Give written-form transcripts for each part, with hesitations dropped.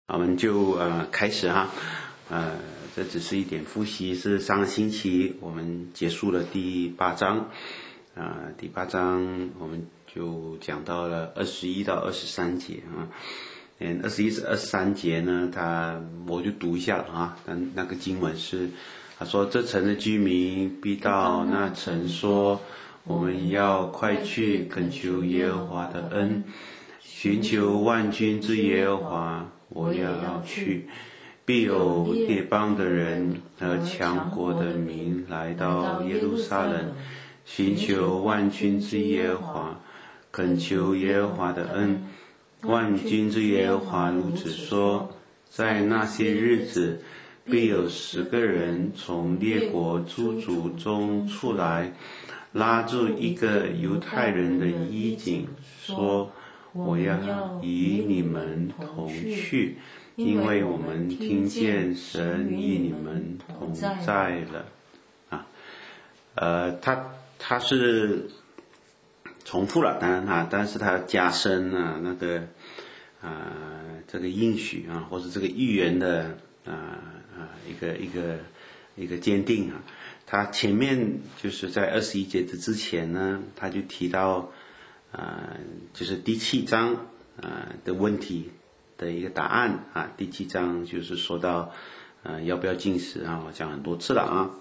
我们就开始哈，这只是一点复习，是上个星期我们结束了第8章，第8章我们就讲到了21到23节啊，21、23节呢，我就读一下了啊，那个经文是，他说这城的居民必到那城说，我们要快去恳求耶和华的恩，寻求万军之耶和华。我也要去，必有列邦的人和强国的民来到耶路撒冷，寻求万军之耶和华，恳求耶和华的恩。万军之耶和华如此说，在那些日子，必有10个人从列国诸族中出来，拉住一个犹太人的衣襟，说，我要与你们同去，因为我们听见神与你们同在了。他是重复了，当然但是他加深这个应许或者这个预言的一个坚定啊。他前面就是在21节之前呢，他就提到就是第7章的问题的一个答案啊。第7章就是说到要不要禁食啊，我讲很多次了啊。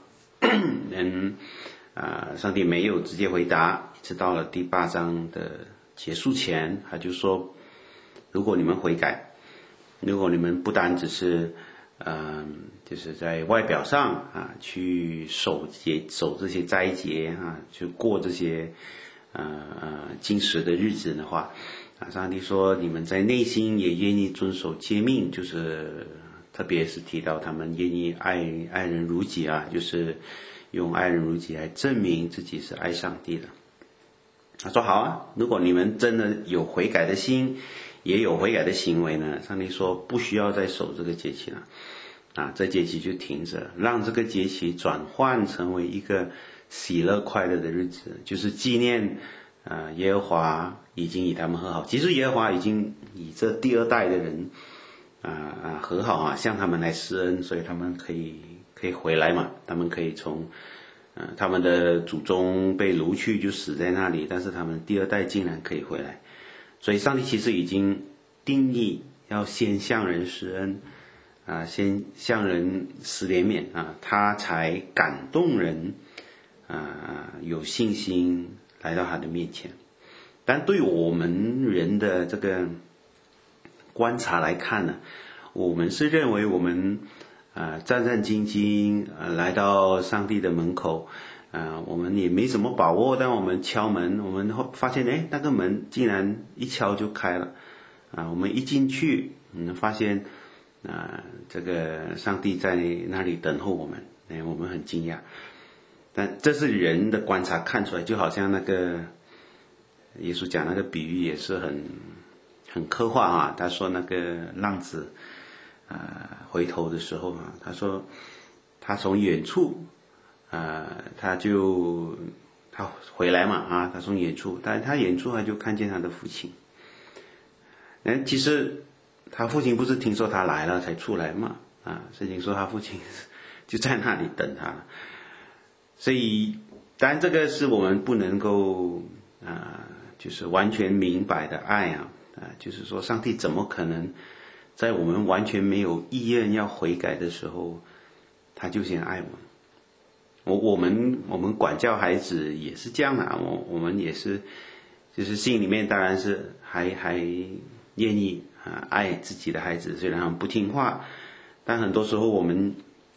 上帝没有直接回答，一直到了第8章的结束前，他就说，如果你们悔改，如果你们不单只是就是在外表上去守这些斋节去过这些禁食的日子的话，上帝说你们在内心也愿意遵守诫命，就是特别是提到他们愿意爱人如己就是用爱人如己来证明自己是爱上帝的。他说好啊，如果你们真的有悔改的心，也有悔改的行为呢，上帝说不需要再守这个节期了这节期就停着，让这个节期转换成为一个喜乐快乐的日子，就是纪念耶和华已经与他们和好。其实耶和华已经与这第2代的人和好向他们来施恩，所以他们可以回来嘛，他们可以从他们的祖宗被掳去就死在那里，但是他们第2代竟然可以回来，所以上帝其实已经定义要先向人施恩先向人施怜悯他才感动人有信心来到他的面前。但对我们人的这个观察来看呢，我们是认为我们战战兢兢来到上帝的门口我们也没什么把握，但我们敲门，我们发现那个门竟然一敲就开了我们一进去发现这个上帝在那里等候我们我们很惊讶。但这是人的观察看出来，就好像那个耶稣讲那个比喻也是很刻画他说那个浪子回头的时候他说他从远处他回来嘛他从远处，但他远处他就看见他的父亲。其实他父亲不是听说他来了才出来嘛圣经说他父亲就在那里等他了。所以当然这个是我们不能够就是完全明白的爱就是说上帝怎么可能在我们完全没有意愿要悔改的时候他就先爱我们。我们管教孩子也是这样我们也是就是心里面当然是还愿意爱自己的孩子，虽然他们不听话，但很多时候我们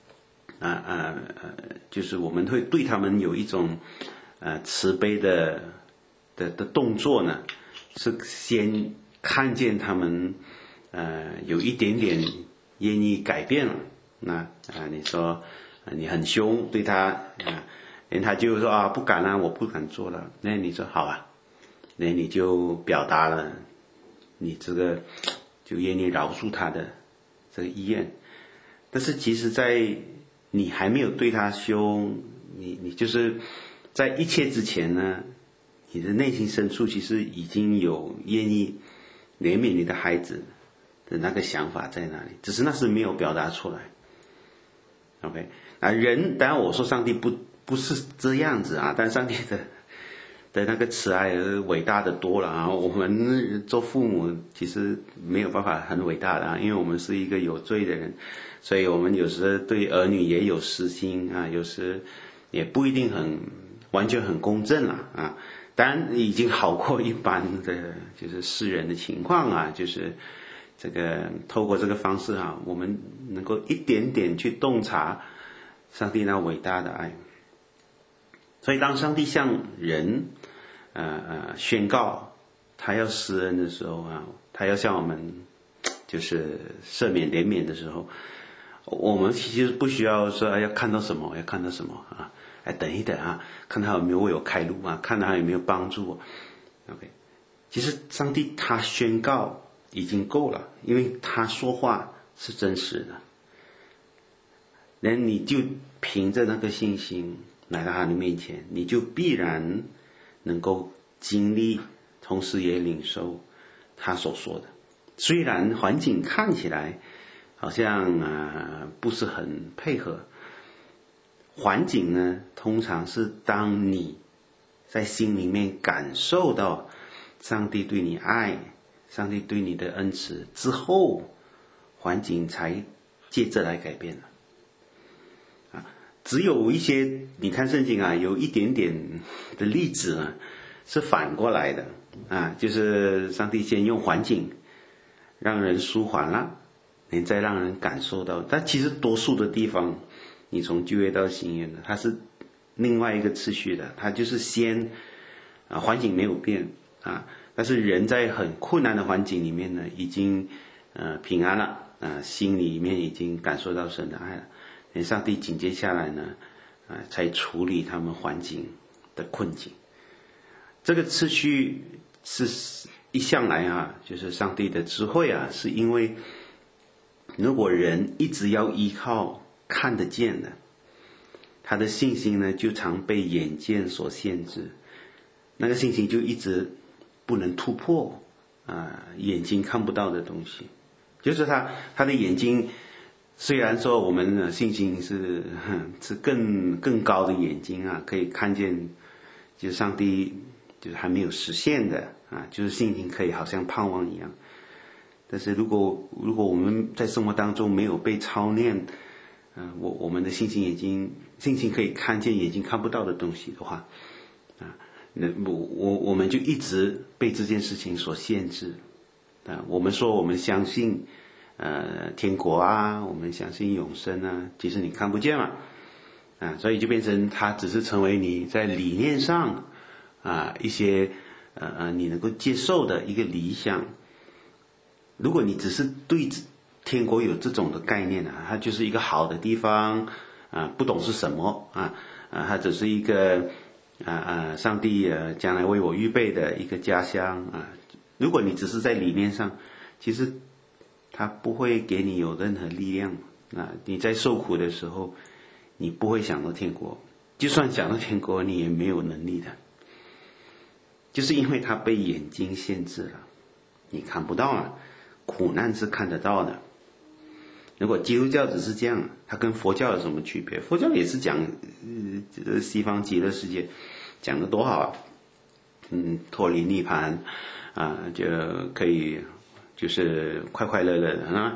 就是我们会对他们有一种慈悲的动作呢，是先看见他们有一点点愿意改变了。那你说你很凶对他他就说不敢我不敢做了，那你说好那你就表达了你这个就愿意饶恕他的这个意愿。但是其实在你还没有对他凶，你就是在一切之前呢，你的内心深处其实已经有愿意怜悯你的孩子的那个想法在哪里，只是那是没有表达出来。OK， 人当然我说上帝不是这样子啊，但上帝的那个慈爱伟大的多了啊。我们做父母其实没有办法很伟大的啊，因为我们是一个有罪的人，所以我们有时对儿女也有私心啊，有时也不一定完全很公正了啊。当然已经好过一般的就是世人的情况啊，就是这个透过这个方式啊，我们能够一点点去洞察上帝那伟大的爱。所以当上帝向人宣告他要施恩的时候啊，他要向我们就是赦免怜悯的时候，我们其实不需要说要看到什么啊，等一等啊，看他有没有为我开路啊，看他有没有帮助我。OK， 其实上帝他宣告已经够了，因为他说话是真实的，那你就凭着那个信心来到他的面前，你就必然能够经历，同时也领受他所说的。虽然环境看起来好像不是很配合，环境呢通常是当你在心里面感受到上帝对你爱，上帝对你的恩慈之后，环境才接着来改变了。只有一些你看圣经啊，有一点点的例子呢是反过来的啊，就是上帝先用环境让人舒缓了，你再让人感受到。但其实多数的地方，你从旧约到新约呢，它是另外一个次序的，它就是先环境没有变啊，但是人在很困难的环境里面呢，已经平安了心里面已经感受到神的爱了。上帝紧接下来呢才处理他们环境的困境。这个次序是一向来就是上帝的智慧是因为如果人一直要依靠看得见的，他的信心呢就常被眼见所限制，那个信心就一直不能突破眼睛看不到的东西。就是他的眼睛，虽然说我们的信心是更高的眼睛可以看见就是上帝就是还没有实现的就是信心可以好像盼望一样。但是如果我们在生活当中没有被操练我们的信心可以看见眼睛看不到的东西的话我们就一直被这件事情所限制我们说我们相信天国我们相信永生其实你看不见嘛所以就变成它只是成为你在理念上一些你能够接受的一个理想。如果你只是对天国有这种的概念它就是一个好的地方不懂是什么它只是一个上帝将来为我预备的一个家乡如果你只是在理念上，其实它不会给你有任何力量你在受苦的时候你不会想到天国，就算想到天国你也没有能力的，就是因为它被眼睛限制了，你看不到苦难是看得到的。如果基督教只是这样，它跟佛教有什么区别？佛教也是讲西方极乐世界，讲得多好脱离涅槃就可以就是快快乐乐的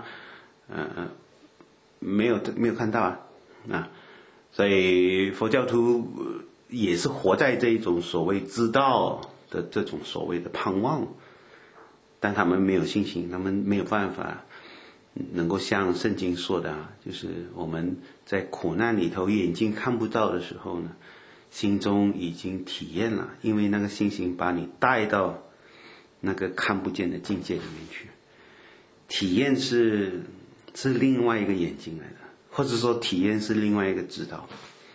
没有看到所以佛教徒也是活在这种所谓知道的这种所谓的盼望，但他们没有信心，他们没有办法能够像圣经说的就是我们在苦难里头眼睛看不到的时候呢，心中已经体验了，因为那个信心把你带到那个看不见的境界里面去。体验是另外一个眼睛来的，或者说体验是另外一个指导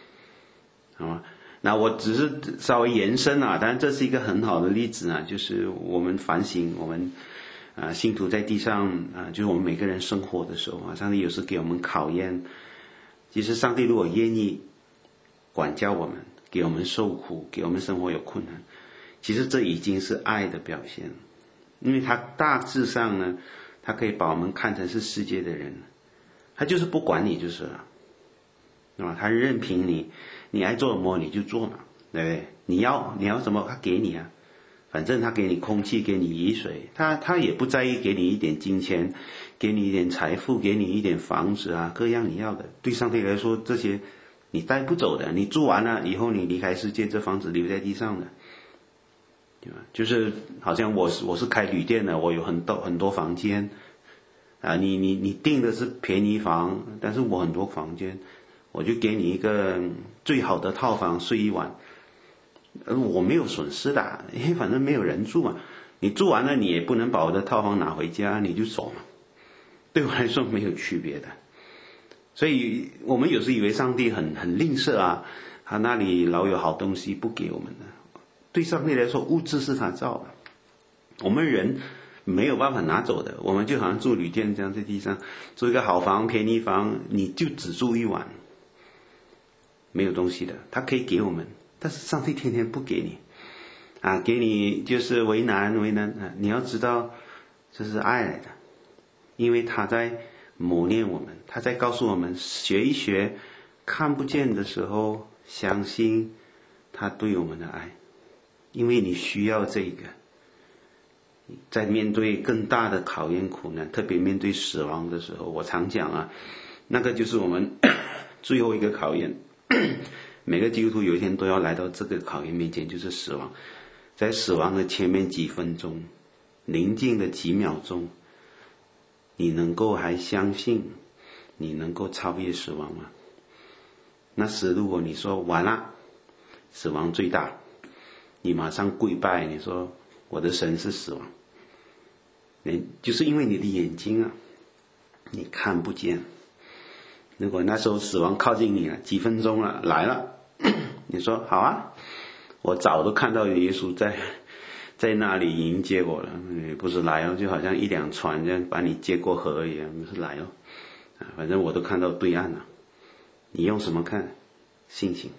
那我只是稍微延伸当然这是一个很好的例子就是我们反省我们信徒在地上就是我们每个人生活的时候上帝有时给我们考验。其实上帝如果愿意管教我们，给我们受苦，给我们生活有困难，其实这已经是爱的表现，因为他大致上呢他可以把我们看成是世界的人，他就是不管你就是了，他任凭你爱做什么你就做嘛，对不对？你要什么他给你啊，反正他给你空气，给你雨水，他也不在意给你一点金钱，给你一点财富，给你一点房子啊，各样你要的。对上帝来说，这些你带不走的，你住完了以后你离开世界，这房子留在地上的，对吧？就是好像我是开旅店的，我有很多房间啊，你订的是便宜房，但是我很多房间，我就给你一个最好的套房睡一晚，我没有损失的，因为反正没有人住嘛。你住完了，你也不能把我的套房拿回家，你就走嘛。对我来说没有区别的。所以我们有时以为上帝很吝啬啊，他那里老有好东西不给我们的。对上帝来说，物质是他造的，我们人没有办法拿走的。我们就好像住旅店这样，在地上住一个好房、便宜房，你就只住一晚，没有东西的。他可以给我们，但是上帝天天不给你啊，给你就是为难啊。你要知道，这是爱来的，因为他在磨练我们，他在告诉我们学一学，看不见的时候相信他对我们的爱，因为你需要这个。在面对更大的考验苦难，特别面对死亡的时候，我常讲啊，那个就是我们最后一个考验。每个基督徒有一天都要来到这个考验面前，就是死亡。在死亡的前面几分钟，宁静的几秒钟，你能够还相信你能够超越死亡吗？那时如果你说完了，死亡最大，你马上跪拜，你说我的神是死亡，就是因为你的眼睛啊，你看不见。如果那时候死亡靠近你了，几分钟了，来了，你说好啊，我早都看到耶稣在那里迎接我了。不是来哦，就好像一辆船这样把你接过河一样，不是来哦，反正我都看到对岸了。你用什么看？信心。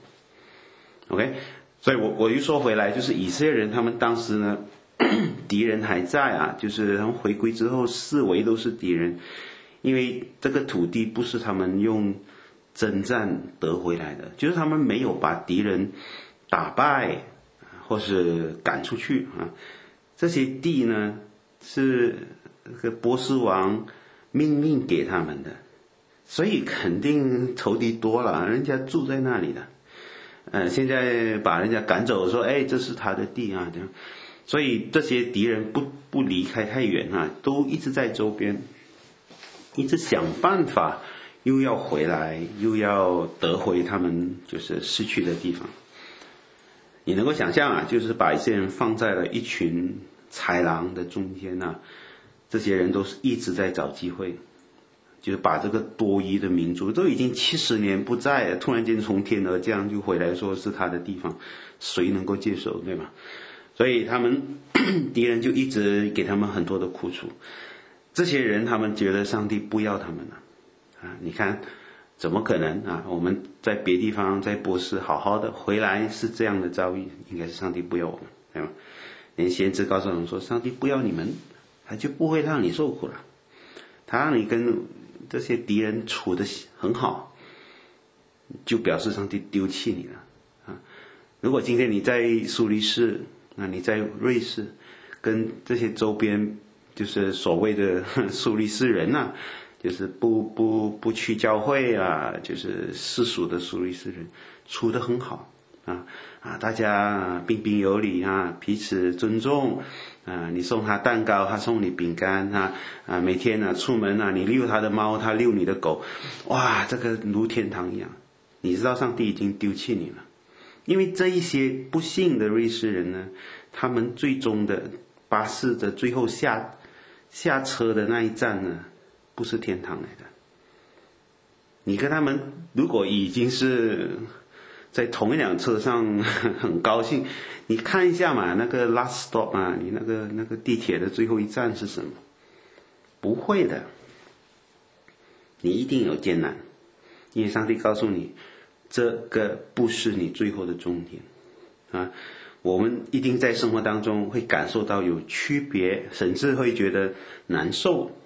OK， 所以我又说回来，就是以色列人他们当时呢，敌人还在啊，就是他们回归之后四围都是敌人，因为这个土地不是他们用征战得回来的，就是他们没有把敌人打败或是赶出去啊。这些地呢是这个波斯王命令给他们的，所以肯定仇敌多了，人家住在那里的。现在把人家赶走，说这是他的地啊，这样。所以这些敌人不离开太远啊，都一直在周边，一直想办法又要回来，又要得回他们就是失去的地方。你能够想象啊，就是把一些人放在了一群豺狼的中间啊，这些人都是一直在找机会，就是把这个多疑的民族都已经70年不在了，突然间从天而降就回来说是他的地方，谁能够接受，对吗？所以他们敌人就一直给他们很多的苦楚。这些人他们觉得上帝不要他们了啊！你看怎么可能啊？我们在别地方在波斯好好的回来是这样的遭遇，应该是上帝不要我们，对吗？连先知告诉我们说，上帝不要你们，他就不会让你受苦了，他让你跟这些敌人处得很好，就表示上帝丢弃你了啊！如果今天你在苏黎世，那你在瑞士，跟这些周边就是所谓的苏黎世人啊，就是不去教会啊，就是世俗的苏黎世人，处得很好啊，大家彬彬有礼啊，彼此尊重啊，你送他蛋糕，他送你饼干啊，每天啊出门啊，你遛他的猫，他遛你的狗，哇，这个如天堂一样。你知道上帝已经丢弃你了，因为这一些不幸的瑞士人呢，他们最终的巴士的最后下车的那一站呢，不是天堂来的。你跟他们如果已经是在同一辆车上很高兴，你看一下嘛，那个 last stop 啊，你那个地铁的最后一站是什么？不会的，你一定有艰难，因为上帝告诉你，这个不是你最后的终点啊。我们一定在生活当中会感受到有区别，甚至会觉得难受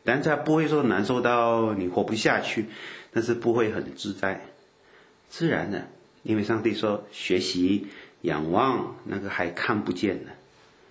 但是他不会说难受到你活不下去，但是不会很自在，自然的，因为上帝说学习仰望那个还看不见的。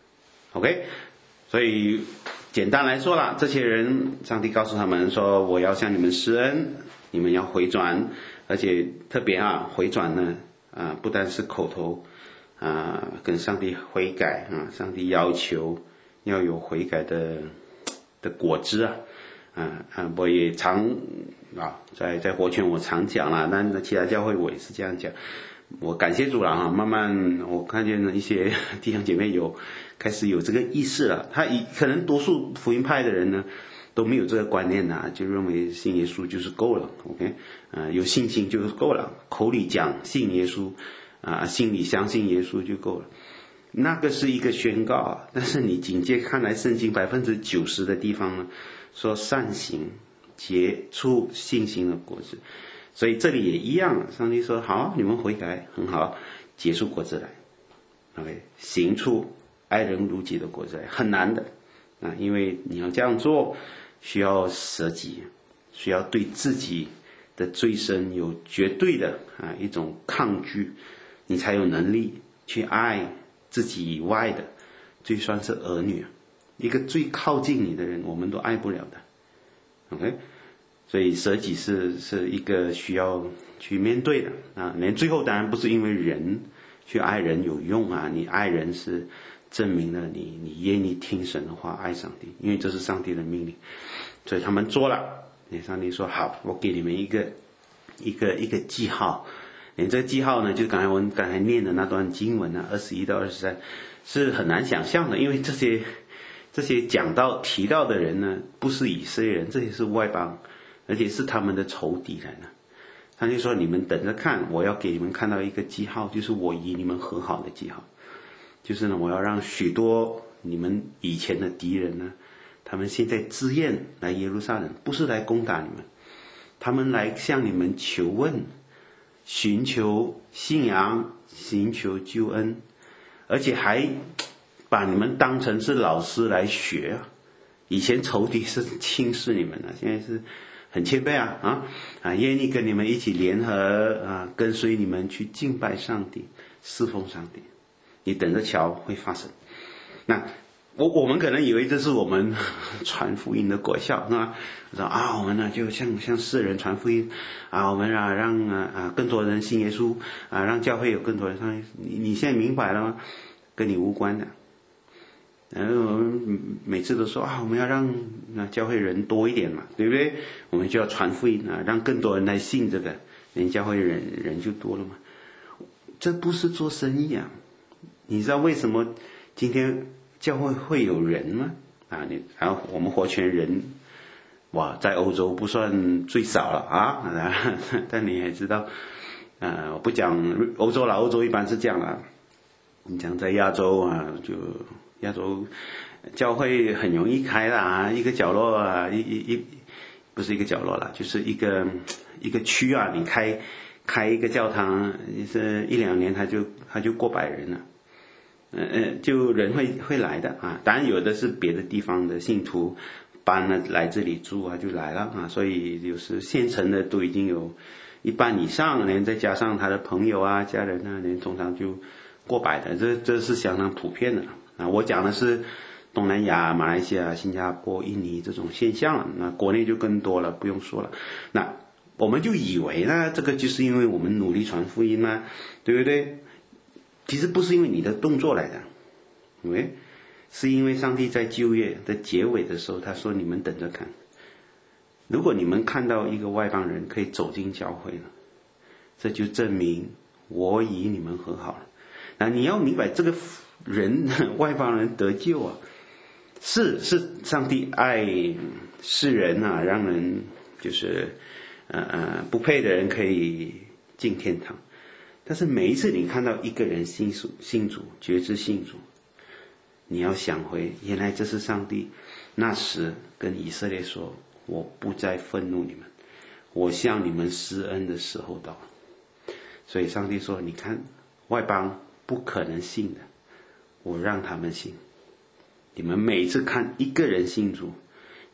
OK， 所以简单来说啦，这些人上帝告诉他们说，我要向你们施恩，你们要回转，而且特别回转呢不单是口头跟上帝悔改上帝要求要有悔改的果子我也常在活泉我常讲啦，但其他教会我也是这样讲。我感谢主了慢慢我看见一些弟兄姐妹开始有这个意识了。他可能多数福音派的人呢都没有这个观念就认为信耶稣就是够了 ，OK， 有信心就是够了，口里讲信耶稣心里相信耶稣就够了。那个是一个宣告但是你紧接看来圣经90%的地方呢说善行结出信心的果子，所以这里也一样，上帝说好，你们悔改很好，结出果子来 ，OK， 行出爱人如己的果子来，很难的因为你要这样做，需要舍己，需要对自己的罪身有绝对的一种抗拒，你才有能力去爱自己以外的，就算是儿女，一个最靠近你的人，我们都爱不了的 ，OK。所以舍己是一个需要去面对的连最后当然不是因为人去爱人有用你爱人是证明了你愿意听神的话，爱上帝，因为这是上帝的命令。所以他们做了，上帝说好，我给你们一个记号。这个记号呢，就我们刚才念的那段经文21到23是很难想象的，因为这些讲到提到的人呢，不是以色列人，这些是外邦，而且是他们的仇敌来的。他就说你们等着看，我要给你们看到一个记号，就是我与你们和好的记号。就是呢，我要让许多你们以前的敌人呢，他们现在自愿来耶路撒冷，不是来攻打你们，他们来向你们求问，寻求信仰，寻求救恩，而且还把你们当成是老师来学以前仇敌是轻视你们的，现在是很谦卑愿意跟你们一起联合跟随你们去敬拜上帝，侍奉上帝。你等着瞧会发生。那我们可能以为这是我们传福音的果效，说我们呢就向世人传福音我们让更多人信耶稣让教会有更多人上。你现在明白了吗？跟你无关的。然后我们每次都说我们要让教会人多一点嘛，对不对？我们就要传福音让更多人来信这个，连教会人就多了嘛。这不是做生意你知道为什么今天教会会有人吗？然后我们活泉人在欧洲不算最少了但你还知道我不讲欧洲了，欧洲一般是这样了。你讲在亚洲就亚洲教会很容易开的一个角落不是一个角落了，就是一个区你开一个教堂是1-2年他就过百人了。就人会来的当然有的是别的地方的信徒搬了来这里住就来了所以有时县城的都已经有1半以上，连再加上他的朋友家人连通常就过百的，这是相当普遍的我讲的是东南亚、马来西亚、新加坡、印尼这种现象那国内就更多了，不用说了。那我们就以为呢，这个就是因为我们努力传福音对不对？其实不是因为你的动作来的，是因为上帝在旧约的结尾的时候他说你们等着看，如果你们看到一个外邦人可以走进教会了，这就证明我与你们和好了。那你要明白这个人外邦人得救是上帝爱世人让人就是不配的人可以进天堂。但是每一次你看到一个人信主决志信主，你要想回原来这是上帝那时跟以色列说，我不再愤怒你们，我向你们施恩的时候到了。所以上帝说你看外邦不可能信的，我让他们信。你们每一次看一个人信主，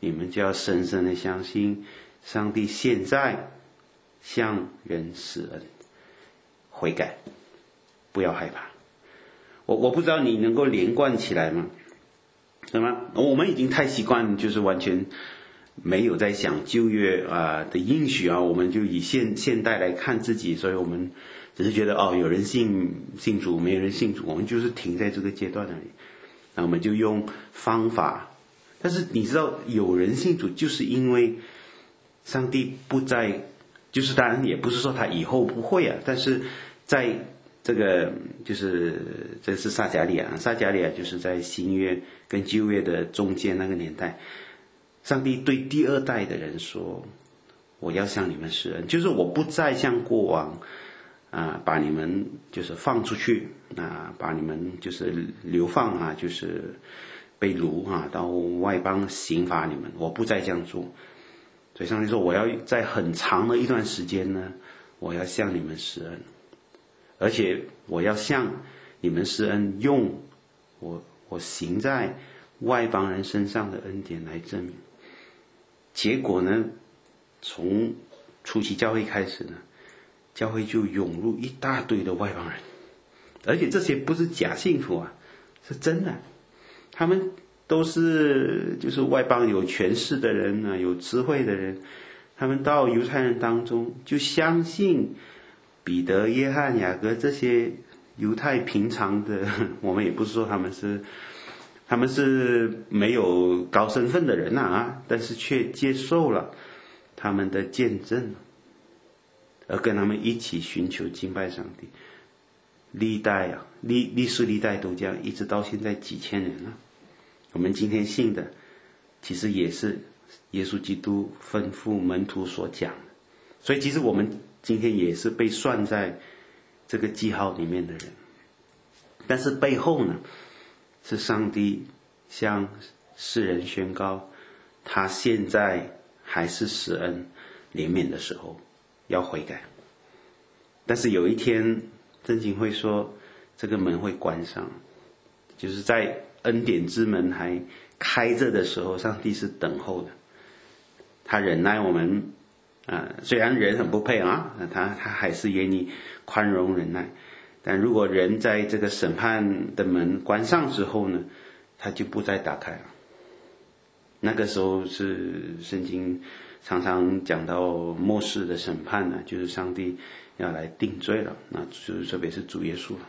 你们就要深深的相信，上帝现在向人施恩，悔改，不要害怕。我不知道你能够连贯起来吗？是吗？我们已经太习惯，就是完全没有在想旧约的应许我们就以现代来看自己，所以我们只是觉得有人信主，没有人信主，我们就是停在这个阶段而已。那我们就用方法，但是你知道，有人信主，就是因为上帝不在，就是当然也不是说他以后不会但是在这个这是撒迦利亚，撒迦利亚就是在新约跟旧约的中间那个年代，上帝对第二代的人说，我要向你们施恩，就是我不再像过往把你们就是放出去把你们就是流放就是被掳到外邦刑罚你们，我不再这样做。所以上帝说，我要在很长的一段时间呢，我要向你们施恩，而且我要向你们施恩，用我行在外邦人身上的恩典来证明。结果呢，从初期教会开始呢，教会就涌入一大堆的外邦人，而且这些不是假信徒是真的，他们都是就是外邦有权势的人有智慧的人，他们到犹太人当中就相信彼得、约翰、雅各这些犹太平常的，我们也不是说他们是没有高身份的人但是却接受了他们的见证，而跟他们一起寻求敬拜上帝。历代历史历代都这样，一直到现在几千年了。我们今天信的其实也是耶稣基督吩咐门徒所讲的，所以其实我们今天也是被算在这个记号里面的人。但是背后呢，是上帝向世人宣告，他现在还是施恩怜悯的时候，要悔改。但是有一天圣经会说，这个门会关上，就是在恩典之门还开着的时候，上帝是等候的，他忍耐我们虽然人很不配他还是愿意宽容忍耐。但如果人在这个审判的门关上之后呢，他就不再打开了。那个时候是圣经常常讲到末世的审判就是上帝要来定罪了，那就是特别是主耶稣了。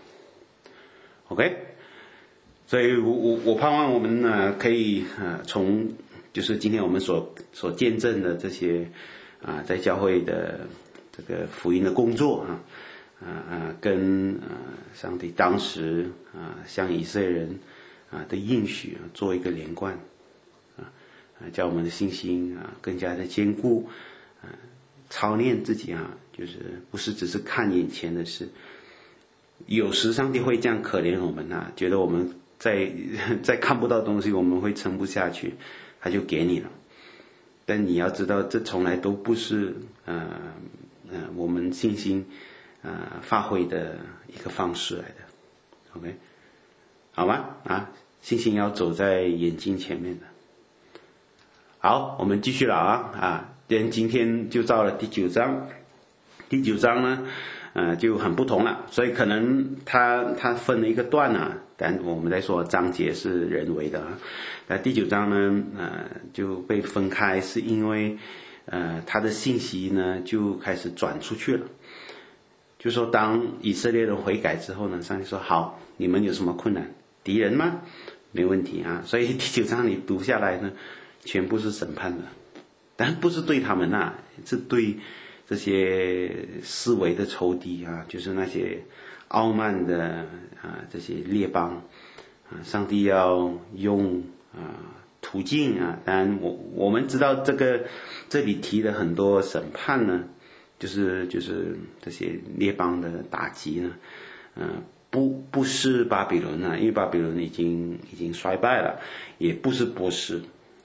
OK， 所以我盼望我们可以从就是今天我们所见证的这些在教会的这个福音的工作跟上帝当时向以色列人的应许做一个连贯叫我们的信心更加的坚固操练自己就是不是只是看眼前的事。有时上帝会这样可怜我们觉得我们在看不到东西，我们会撑不下去，他就给你了。但你要知道，这从来都不是我们信心发挥的一个方式来的。 OK， 好吗？信心要走在眼睛前面的。好，我们继续了今天就到了第9章。第9章呢就很不同了，所以可能它分了一个段但我们在说章节是人为的那第9章呢就被分开，是因为它的信息呢就开始转出去了。就说当以色列人悔改之后呢，上帝说好，你们有什么困难？敌人吗？没问题所以第9章你读下来呢，全部是审判的，但不是对他们是对这些思维的仇敌就是那些傲慢的这些列邦上帝要用途径当然我们知道这里提的很多审判呢，就是这些列邦的打击呢不是巴比伦因为巴比伦已经衰败了，也不是波斯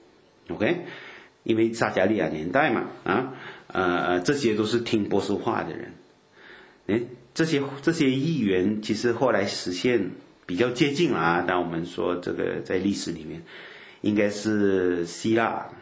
OK， 因为撒迦利亚年代嘛这些都是听波斯话的人这些议员其实后来实现比较接近了但我们说这个在历史里面应该是希腊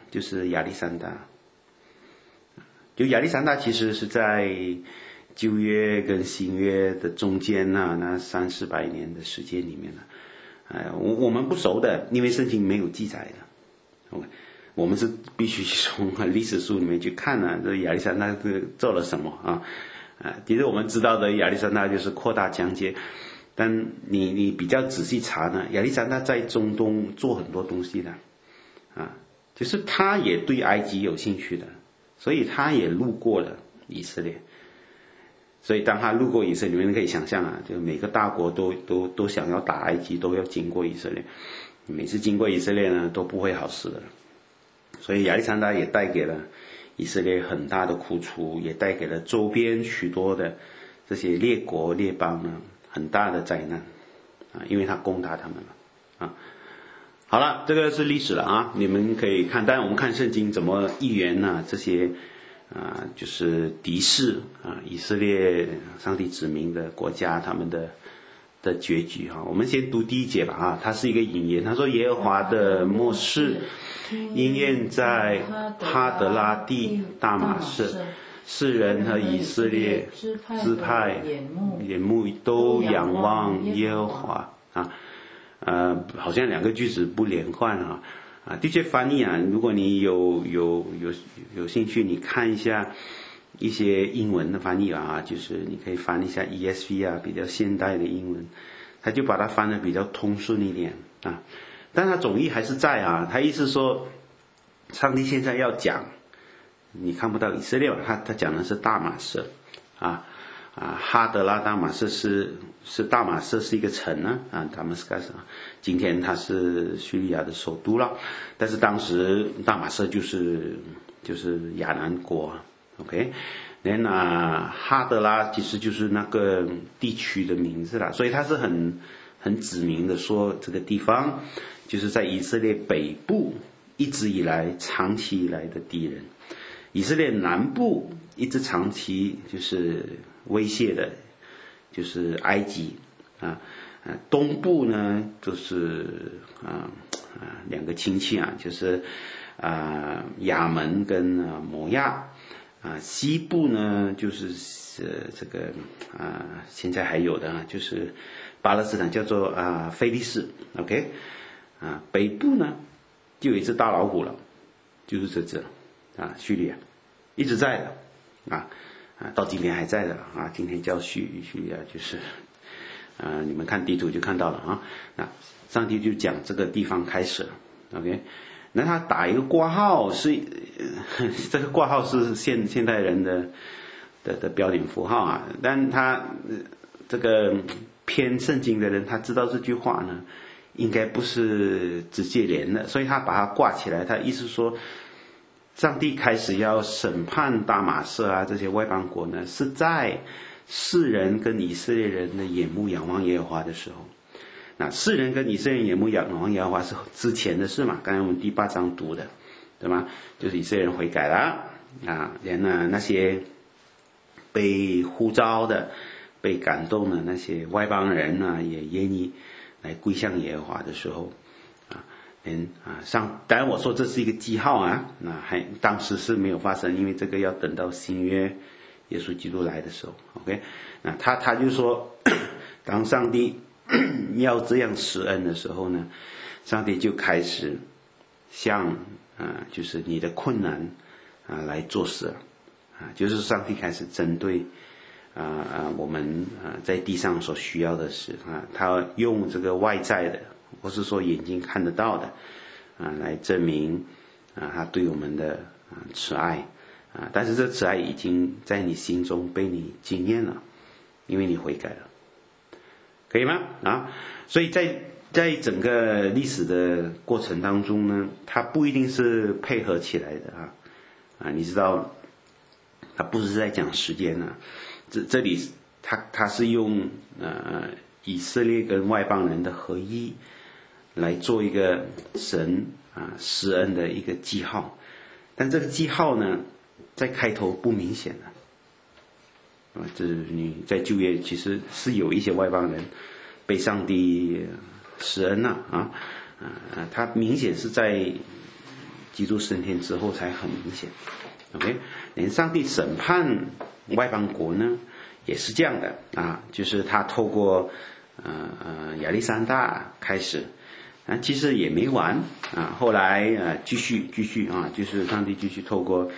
就是亚历山大。就亚历山大其实是在旧约跟新约的中间啊，那300-400年的时间里面呢，我们不熟的，因为圣经没有记载的。我们是必须从历史书里面去看呢，这亚历山大做了什么啊？其实我们知道的亚历山大就是扩大疆界，但你比较仔细查呢，亚历山大在中东做很多东西的，就是他也对埃及有兴趣的，所以他也路过了以色列。所以当他路过以色列，你们可以想象啊，就每个大国都想要打埃及，都要经过以色列。每次经过以色列呢，都不会好事的。所以亚历山大也带给了以色列很大的苦楚，也带给了周边许多的这些列国列邦呢很大的灾难因为他攻打他们了好了，这个是历史了你们可以看，当然我们看圣经怎么预言呢？这些就是敌视以色列上帝指明的国家他们的结局我们先读第1节吧它是一个引言，他说耶和华的末世应验在哈德拉地大马士，世人和以色列支派眼目都仰望耶和华好像2个句子不连贯的确翻译如果你有兴趣，你看一下一些英文的翻译就是你可以翻一下 ESV 比较现代的英文，他就把它翻得比较通顺一点但他总意还是在他意思说上帝现在要讲，你看不到以色列他讲的是大马士哈德拉大马士是大马士是一个城大马士今天它是叙利亚的首都了，但是当时大马士就是亚南国OK， 哈德拉其实就是那个地区的名字了，所以它是很指明的说这个地方就是在以色列北部一直以来长期以来的敌人，以色列南部一直长期就是威胁的就是埃及东部呢就是2个亲戚就是亚门跟摩亚西部呢就是这个现在还有的就是巴勒斯坦叫做菲利士 OK 北部呢就有一只大老虎了，就是这只叙利亚一直在的到今天还在的今天叫叙利亚就是你们看地图就看到了那上帝就讲这个地方开始了 OK， 那他打一个括号是这个括号是现代人的标点符号但他这个偏圣经的人他知道这句话呢应该不是直接连的，所以他把它挂起来，他意思说上帝开始要审判大马士这些外邦国呢，是在世人跟以色列人的眼目仰望耶和华的时候。那世人跟以色列人眼目仰望耶和华是之前的事嘛，刚才我们第8章读的对吗？就是以色列人悔改了连那些被呼召的被感动的那些外邦人也愿意来归向耶和华的时候当然我说这是一个记号当时是没有发生，因为这个要等到新约耶稣基督来的时候 OK， 那他就说当上帝要这样施恩的时候呢，上帝就开始向就是你的困难来做事了就是上帝开始针对我们在地上所需要的事他用这个外在的或是说眼睛看得到的来证明他对我们的慈爱但是这慈爱已经在你心中被你经验了，因为你悔改了，可以吗所以在整个历史的过程当中呢，它不一定是配合起来的你知道它不是在讲时间这里他是用以色列跟外邦人的合一来做一个神施恩的一个记号，但这个记号呢在开头不明显的这你在旧约其实是有一些外邦人被上帝施恩他明显是在基督升天之后才很明显。OK， 连上帝审判外邦国呢，也是这样的啊，就是他透过亚历山大开始，其实也没完啊，后来继续啊，就是上帝继续透过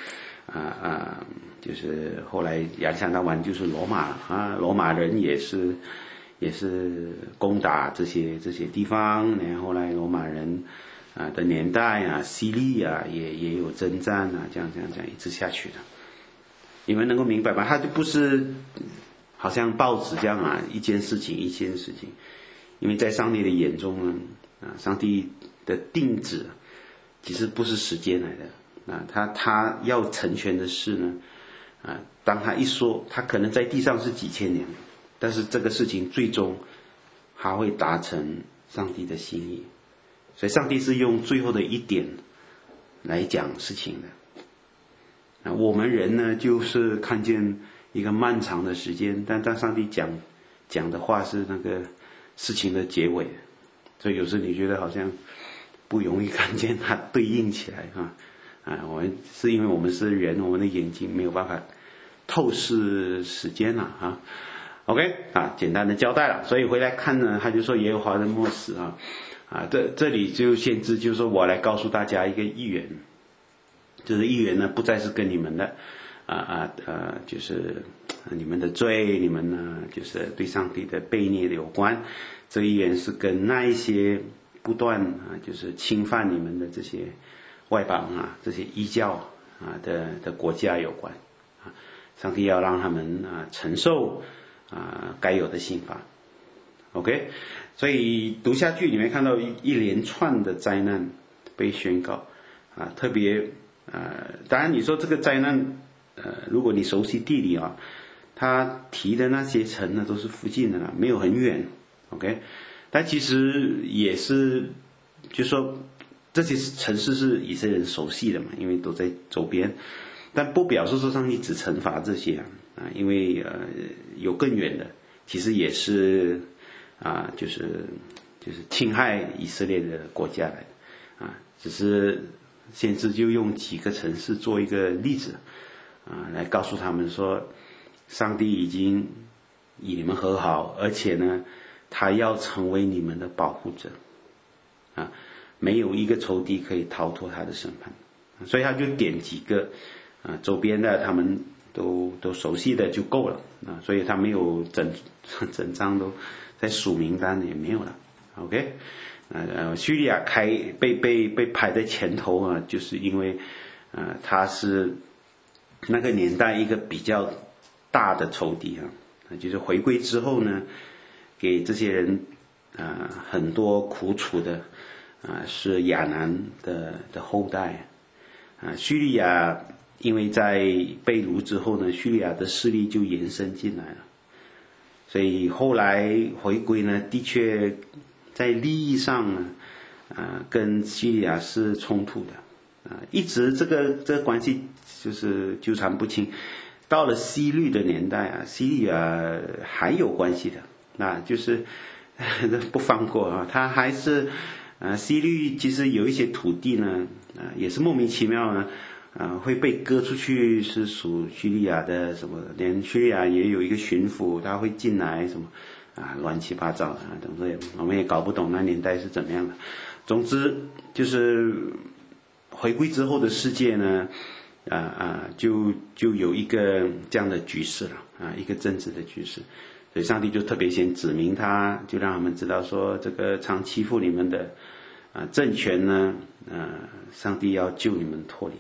就是后来亚历山大完就是罗马啊，罗马人也是攻打这些地方，然后后来罗马人的年代啊，西利啊也有征战啊，这样一直下去的。你们能够明白吧？它就不是好像报纸这样啊，一件事情，因为在上帝的眼中呢，上帝的定旨其实不是时间来的他要成全的事呢，当他一说，他可能在地上是几千年，但是这个事情最终还会达成上帝的心意，所以上帝是用最后的一点来讲事情的。我们人呢，就是看见一个漫长的时间，但当上帝讲的话是那个事情的结尾，所以有时你觉得好像不容易看见它对应起来我们是因为我们是人，我们的眼睛没有办法透视时间了OK 简单的交代了。所以回来看呢，他就说耶和华的默示这里就先知就是说我来告诉大家一个预言，就是预言呢不再是跟你们的就是你们的罪，你们呢就是对上帝的悖逆的有关，这预言是跟那一些不断就是侵犯你们的这些外邦这些异教的国家有关上帝要让他们承受该有的刑罚。 OK， 所以读下去你会看到一连串的灾难被宣告特别当然你说这个灾难如果你熟悉地理他提的那些城呢都是附近的啦，没有很远 OK， 但其实也是就说这些城市是以色列人熟悉的嘛，因为都在周边，但不表示说上帝只惩罚这些因为有更远的其实也是就是侵害以色列的国家来的只是先知就用几个城市做一个例子来告诉他们说上帝已经与你们和好，而且呢他要成为你们的保护者没有一个仇敌可以逃脱他的审判，所以他就点几个周边的他们都熟悉的就够了所以他没有整章都在数名单也没有了 OK。叙利亚被排在前头就是因为他是那个年代一个比较大的仇敌就是回归之后呢给这些人很多苦楚的是亚南的后代叙利亚因为在被掳之后呢，叙利亚的势力就延伸进来了，所以后来回归呢的确在利益上呢跟叙利亚是冲突的一直这个关系就是纠缠不清，到了西律的年代叙利亚还有关系的就是不放过他还是西律其实有一些土地呢也是莫名其妙呢会被割出去是属叙利亚的什么，连叙利亚也有一个巡抚他会进来什么乱七八糟等等，我们也搞不懂那年代是怎么样的。总之就是回归之后的世界呢就有一个这样的局势了一个政治的局势，所以上帝就特别先指明他，就让他们知道说这个常欺负你们的政权呢上帝要救你们脱离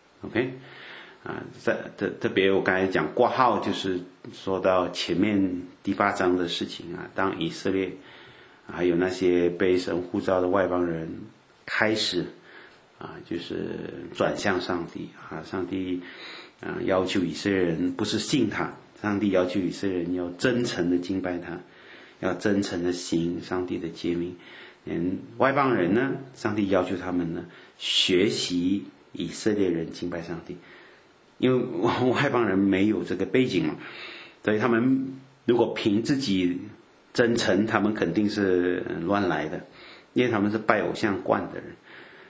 OK 特别我刚才讲挂号就是说到前面第8章的事情当以色列还有那些被神呼召的外邦人开始就是转向上帝上帝要求以色列人不是信他，上帝要求以色列人要真诚的敬拜他，要真诚的行上帝的诫命。外邦人呢，上帝要求他们呢学习以色列人敬拜上帝，因为外邦人没有这个背景嘛，所以他们如果凭自己真诚，他们肯定是乱来的，因为他们是拜偶像惯的人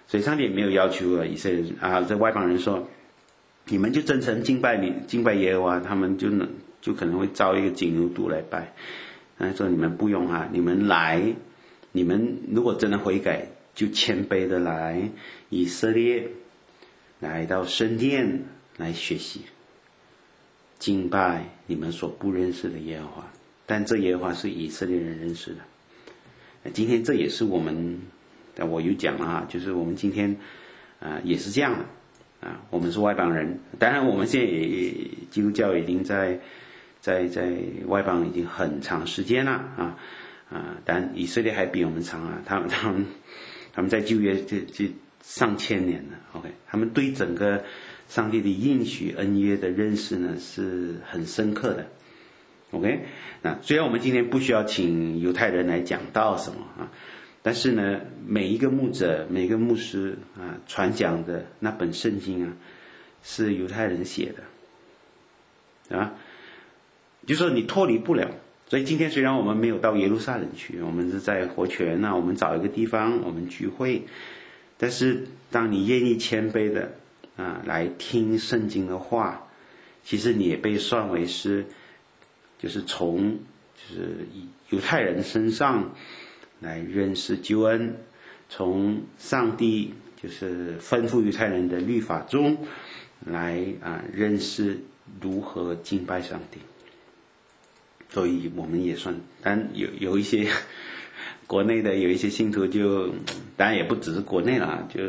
所以上帝也没有要求以色列人啊，这外邦人说，你们就真诚敬拜耶和华，他们就可能会造一个金牛犊来拜。说你们不用啊，你们来，你们如果真的悔改，就谦卑的来以色列，来到圣殿来学习敬拜你们所不认识的耶和华。但这耶和华是以色列人认识的。今天这也是我们，我有讲了啊，就是我们今天也是这样的啊，我们是外邦人。当然我们现在也基督教已经在外邦已经很长时间了但以色列还比我们长啊，他们在旧约就上千年了 ，OK， 他们对整个上帝的应许恩约的认识呢是很深刻的 ，OK， 那虽然我们今天不需要请犹太人来讲道什么但是呢，每一个牧者、每个牧师传讲的那本圣经是犹太人写的，就说你脱离不了。所以今天虽然我们没有到耶路撒冷去，我们是在活泉我们找一个地方我们聚会，但是当你愿意谦卑的来听圣经的话，其实你也被算为是就是从犹太人身上来认识救恩，从上帝就是吩咐犹太人的律法中来认识如何敬拜上帝。所以我们也算，但有一些国内的有一些信徒就，当然也不只是国内啦，就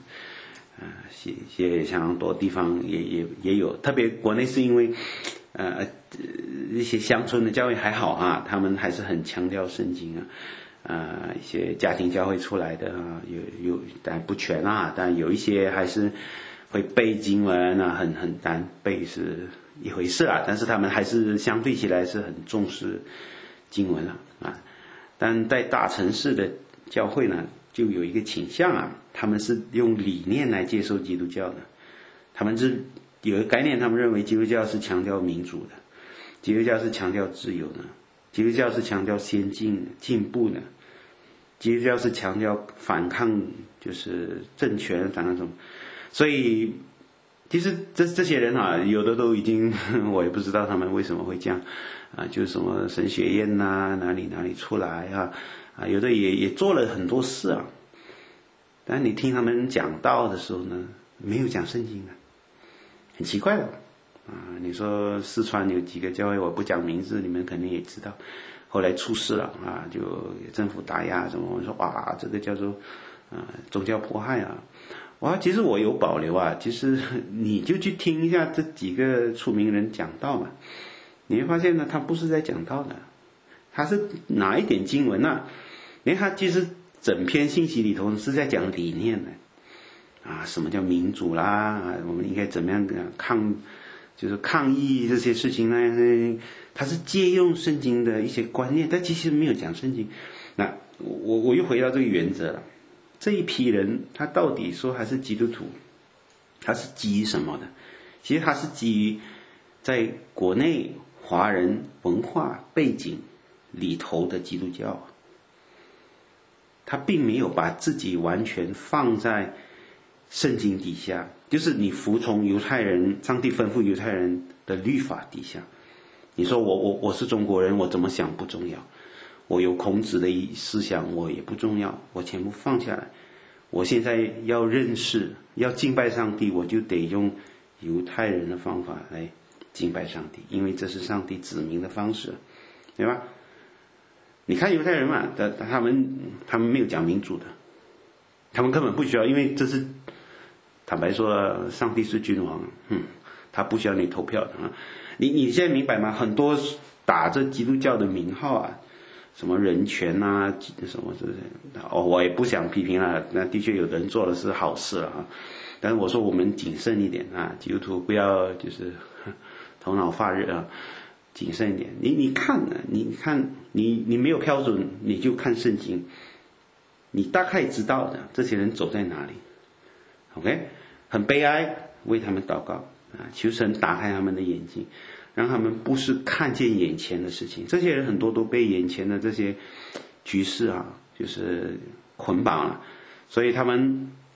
些相当多地方也有，特别国内是因为一些乡村的教会还好他们还是很强调圣经一些家庭教会出来的有但不全但有一些还是会背经文很难背是一回事但是他们还是相对起来是很重视经文但在大城市的教会呢，就有一个倾向他们是用理念来接受基督教的，他们是有一个概念，他们认为基督教是强调民主的，基督教是强调自由的，基督教是强调先进进步的，基督教是强调反抗就是政权反抗什么，所以其实这些人有的都已经我也不知道他们为什么会这样就是什么神学院哪里出来有的也做了很多事但你听他们讲道的时候呢，没有讲圣经的，很奇怪的你说四川有几个教会，我不讲名字，你们肯定也知道，后来出事了就政府打压什么，我说哇，这个叫做宗教迫害其实我有保留其实你就去听一下这几个出名人讲道嘛，你会发现呢，他不是在讲道的，他是拿一点经文因为他其实整篇信息里头是在讲理念的什么叫民主啦我们应该怎么样抗议这些事情呢？他是借用圣经的一些观念，但其实没有讲圣经。那我又回到这个原则了，这一批人他到底说还是基督徒，他是基于什么的？其实他是基于在国内华人文化背景里头的基督教，他并没有把自己完全放在圣经底下，就是你服从犹太人，上帝吩咐犹太人的律法底下。你说我是中国人，我怎么想不重要，我有孔子的思想我也不重要，我全部放下来。我现在要认识要敬拜上帝，我就得用犹太人的方法来敬拜上帝，因为这是上帝指明的方式，对吧？你看犹太人嘛，他们没有讲民主的，他们根本不需要，因为这是坦白说上帝是君王他不需要你投票的你现在明白吗？很多打着基督教的名号什么人权什么我也不想批评那的确有的人做的是好事了但是我说我们谨慎一点基督徒不要就是头脑发热谨慎一点。你看你没有标准，你就看圣经，你大概知道的这些人走在哪里。OK， 很悲哀，为他们祷告求神打开他们的眼睛，让他们不是看见眼前的事情。这些人很多都被眼前的这些局势就是捆绑了，所以他们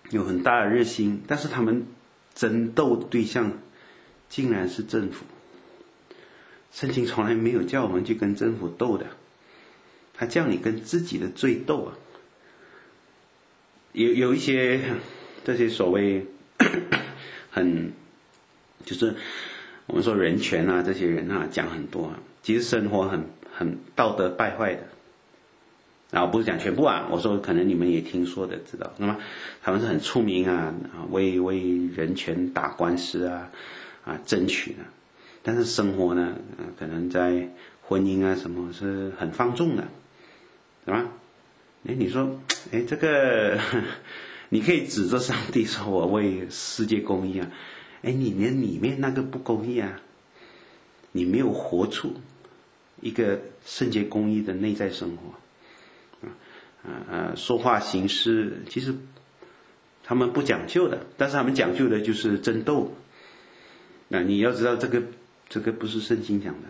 有很大的热心，但是他们争斗对象竟然是政府。圣经从来没有叫我们去跟政府斗的，他叫你跟自己的罪斗啊。有一些这些所谓很就是我们说人权啊，这些人啊讲很多啊，其实生活很道德败坏的。然后不是讲全部啊，我说可能你们也听说的知道，那么他们是很出名啊，为人权打官司啊，争取的，但是生活呢，可能在婚姻啊什么是很放纵的，是吧？你说，这个你可以指着上帝说我为世界公义啊，你连里面那个不公义啊，你没有活出一个圣洁公义的内在生活。说话行事其实他们不讲究的，但是他们讲究的就是争斗。那你要知道这个不是圣经讲的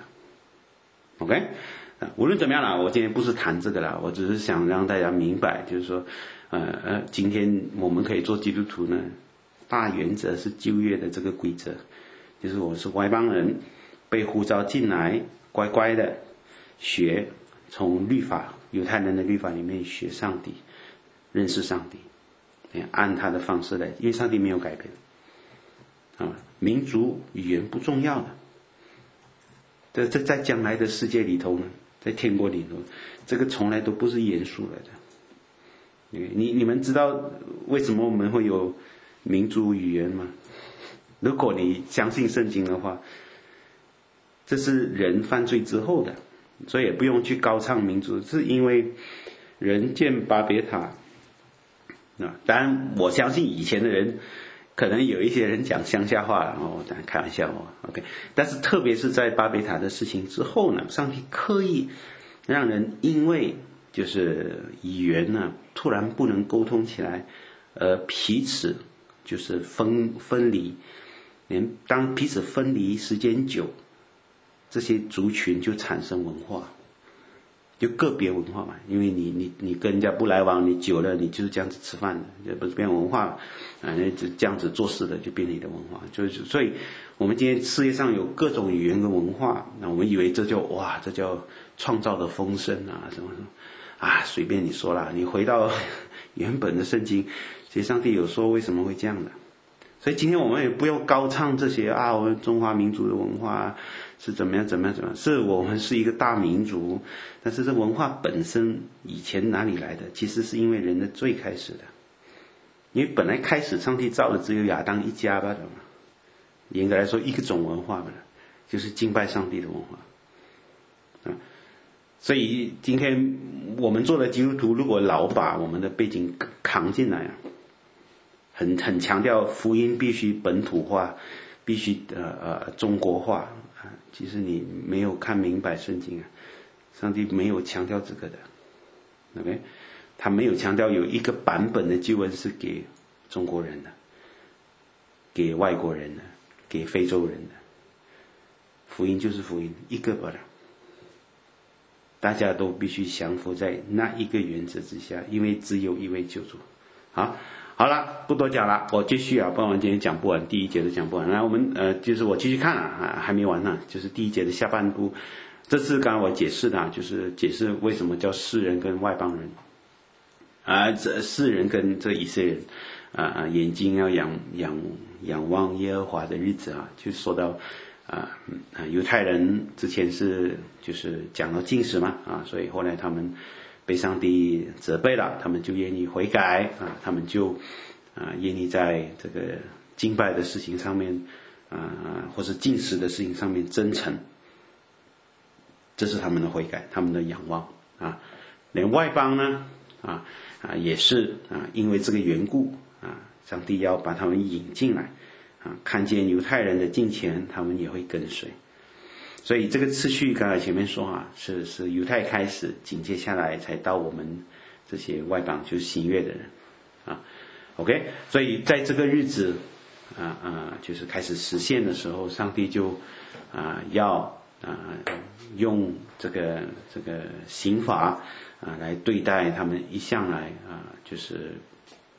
，OK？ 无论怎么样啦，我今天不是谈这个啦，我只是想让大家明白，就是说，今天我们可以做基督徒呢，大原则是旧约的这个规则，就是我是外邦人，被呼召进来，乖乖的学，从律法。犹太人的律法里面学上帝，认识上帝，按他的方式来，因为上帝没有改变民族语言不重要的，这在将来的世界里头呢，在天国里头，这个从来都不是严肃来的。你们知道为什么我们会有民族语言吗？如果你相信圣经的话，这是人犯罪之后的。所以也不用去高唱民族，是因为人建巴别塔当然我相信以前的人可能有一些人讲乡下话了，当然开玩笑OK。但是特别是在巴别塔的事情之后呢，上帝刻意让人因为就是语言呢突然不能沟通起来，彼此就是分离，当彼此分离时间久，这些族群就产生文化，就个别文化嘛。因为你跟人家不来往，你久了你就是这样子吃饭的，这不是变文化了这样子做事的就变你的文化。所以我们今天世界上有各种语言跟文化，那我们以为这叫创造的丰盛啊什么什么随便你说啦。你回到原本的圣经，其实上帝有说为什么会这样的。所以今天我们也不用高唱这些我们中华民族的文化是怎么样，是我们是一个大民族，但是这文化本身以前哪里来的？其实是因为人的罪开始的。因为本来开始上帝造的只有亚当一家罢了嘛，严格来说一个种文化罢了，就是敬拜上帝的文化所以今天我们做的基督徒，如果老把我们的背景扛进来很强调福音必须本土化，必须中国化其实你没有看明白圣经上帝没有强调这个的 OK， 他没有强调有一个版本的救恩是给中国人的，给外国人的，给非洲人的。福音就是福音，一个罢了，大家都必须降服在那一个原则之下，因为只有一位救主。好了，不多讲了，我继续不然我今天讲不完，第一节都讲不完。那我们就是我继续看还没完呢，就是第一节的下半部。这次刚刚我解释的就是解释为什么叫世人跟外邦人这世人跟这以色列人眼睛要仰望耶和华的日子就说到犹太人之前是就是讲到禁食嘛所以后来他们被上帝责备了，他们就愿意悔改他们就愿意在这个敬拜的事情上面或是禁食的事情上面真诚，这是他们的悔改，他们的仰望连外邦呢也是因为这个缘故上帝要把他们引进来看见犹太人的敬虔，他们也会跟随。所以这个次序刚才前面说是犹太开始，紧接下来才到我们这些外邦，就是新约的人OK， 所以在这个日子就是开始实现的时候，上帝就要用这个刑罚来对待他们一向来就是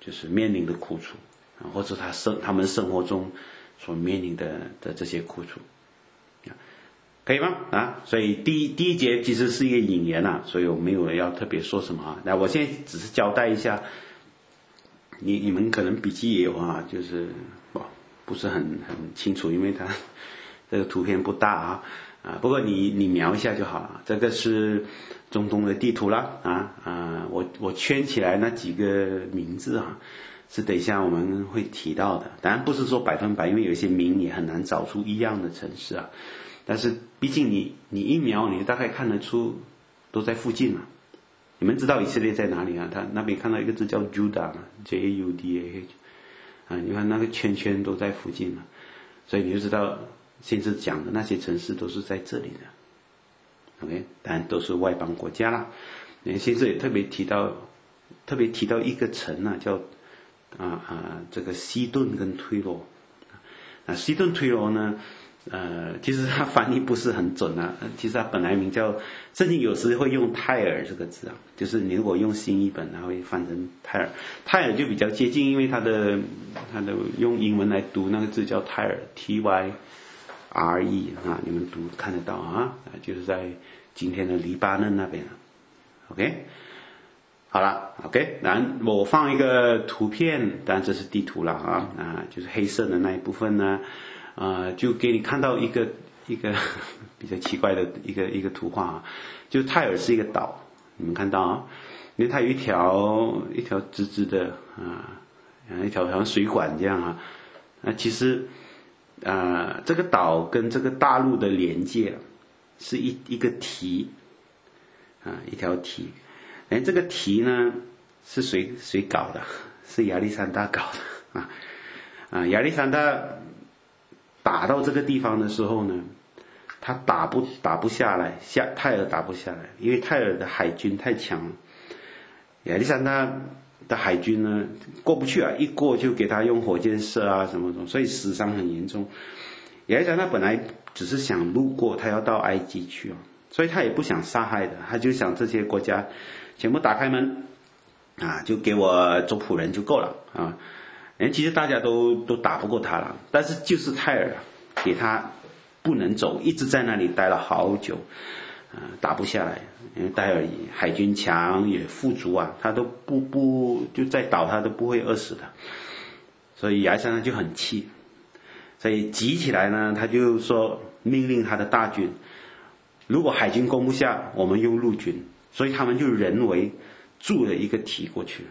就是面临的苦楚啊，或者他们生活中所面临的这些苦楚，可以吗？啊，所以第一节其实是一个引言啊，所以我没有要特别说什么啊。那我现在只是交代一下，你们可能笔记也有啊，就是不是很清楚，因为它这个图片不大啊。不过你描一下就好了。这个是中东的地图啦我圈起来那几个名字啊，是等一下我们会提到的。当然不是说100%，因为有一些名也很难找出一样的城市啊。但是毕竟你一描，你大概看得出都在附近嘛。你们知道以色列在哪里啊？他那边看到一个字叫 Judah 嘛 ，J-U-D-A-H 啊，你看那个圈圈都在附近嘛，所以你就知道先是讲的那些城市都是在这里的。OK， 当然都是外邦国家啦。先生也特别提到一个城啊，叫这个西顿跟推罗。西顿推罗呢，其实它翻译不是很准啊。其实它本来名叫，圣经有时会用泰尔这个字啊，就是你如果用新译本，它会翻成泰尔。泰尔就比较接近，因为它的用英文来读那个字叫泰尔 ，T-Y-R-E 啊，你们读看得到啊，就是在今天的黎巴嫩那边 OK， 好了 ，OK， 然后我放一个图片，当然这是地图了就是黑色的那一部分呢。就给你看到一个比较奇怪的一个图画啊，就泰尔是一个岛，你们看到啊，因为它有一条直直的一条好像水管这样啊，其实这个岛跟这个大陆的连接是一个堤一条堤，这个堤呢是谁搞的？是亚历山大搞的亚历山大打到这个地方的时候呢，他打不下来，泰尔打不下来，因为泰尔的海军太强了。亚历山大的海军呢过不去啊，一过就给他用火箭射啊什么，所以死伤很严重。亚历山大本来只是想路过，他要到埃及去所以他也不想杀害的，他就想这些国家全部打开门就给我做仆人就够了其实大家都打不过他了，但是就是泰尔给他不能走，一直在那里待了好久打不下来，因为泰尔海军强也富足他都不就在岛他都不会饿死的，所以亚历山大就很气，所以急起来呢，他就说命令他的大军，如果海军攻不下，我们用陆军，所以他们就人为筑了一个堤过去，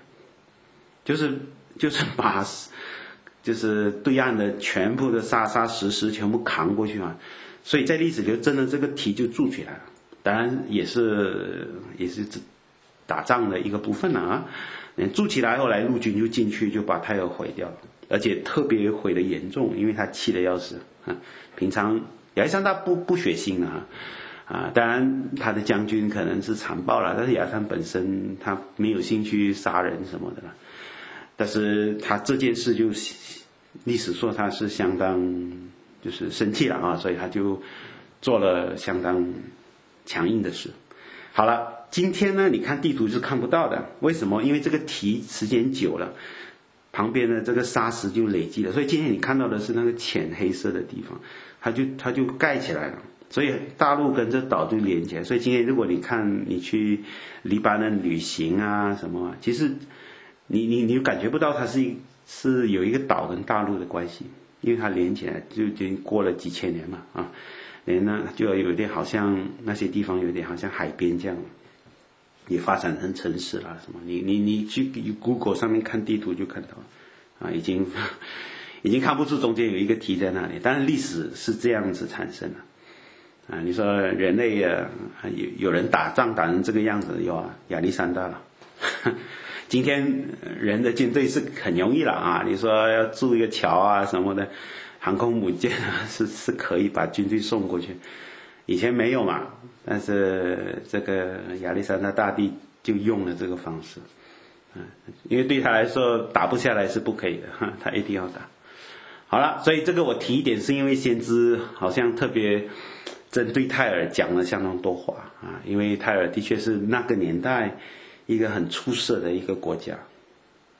就是把就是对岸的全部的沙石全部扛过去所以在历史就真的这个堤就筑起来了，当然也是打仗的一个部分筑起来，后来陆军就进去就把泰尔毁掉了，而且特别毁得严重，因为他气得要死平常亚历山大不血腥当然他的将军可能是残暴了，但是亚历山大本身他没有兴趣杀人什么的了。但是他这件事就历史说他是相当就是生气了所以他就做了相当强硬的事。好了，今天呢你看地图是看不到的，为什么？因为这个堤时间久了，旁边的这个沙石就累积了，所以今天你看到的是那个浅黑色的地方，它就盖起来了，所以大陆跟这岛就连起来。所以今天如果你去黎巴嫩旅行什么，其实你感觉不到它是有一个岛跟大陆的关系，因为它连起来就已经过了几千年嘛连呢就有点好像那些地方有点好像海边这样，也发展成城市了什么。你去 Google 上面看地图就看到已经看不出中间有一个堤在那里，但是历史是这样子产生的你说人类有人打仗打成这个样子，有亚历山大了今天人的军队是很容易了你说要筑一个桥什么的，航空母舰是可以把军队送过去，以前没有嘛，但是这个亚历山大大帝就用了这个方式因为对他来说打不下来是不可以的他一定要打。好了，所以这个我提一点是因为先知好像特别针对泰尔讲了相当多话因为泰尔的确是那个年代一个很出色的一个国家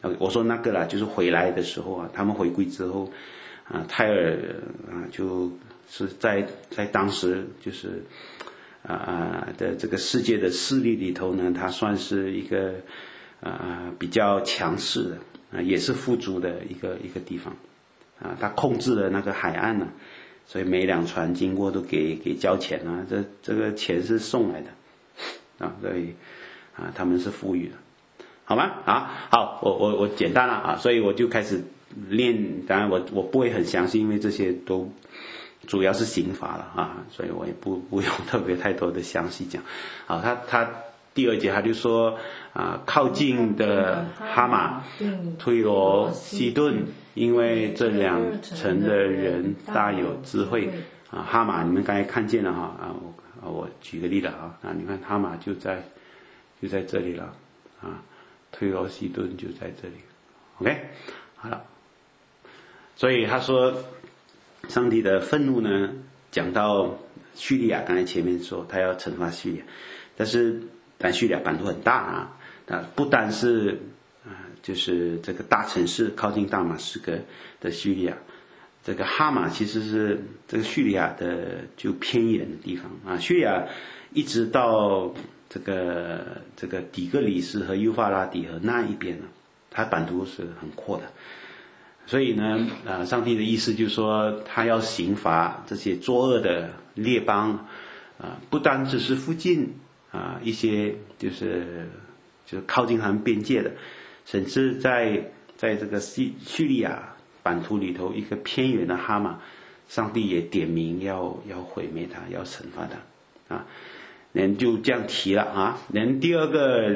我说那个啦，就是回来的时候啊，他们回归之后泰尔就是在当时就是的这个世界的势力里头呢，他算是一个比较强势的也是富足的一个地方他控制了那个海岸呢，所以每辆船经过都给交钱啊，这个钱是送来的所以他们是富裕的，好吗？好，我简单了所以我就开始练，当然我不会很详细，因为这些都主要是刑法了所以我也不用特别太多的详细讲。好，他第2节他就说靠近的哈马、推罗、西顿，因为这2城的人大有智慧哈马你们刚才看见了我举个例子你看哈马就在这里了推罗西顿就在这里 OK 好了，所以他说上帝的愤怒呢，讲到叙利亚，刚才前面说他要惩罚叙利亚，但叙利亚版图很大不单是就是这个大城市靠近大马士革的叙利亚，这个哈马其实是这个叙利亚的就偏远的地方叙利亚一直到这个底格里斯和幼发拉底河那一边呢，它版图是很阔的。所以呢上帝的意思就是说他要刑罚这些作恶的列邦不单只是附近一些就是靠近他们边界的，甚至在这个叙利亚版图里头一个偏远的哈马，上帝也点名要毁灭他，要惩罚他人就这样提了人第2个